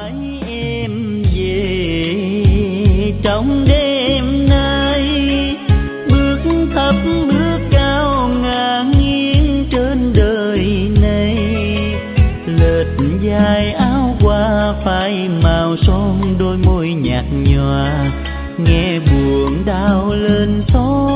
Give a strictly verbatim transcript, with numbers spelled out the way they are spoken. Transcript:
phải em về trong đêm nay, bước thấp bước cao ngả nghiêng trên đời này, lệch dài áo qua phai màu son đôi môi nhạt nhòa, nghe buồn đau lên xót.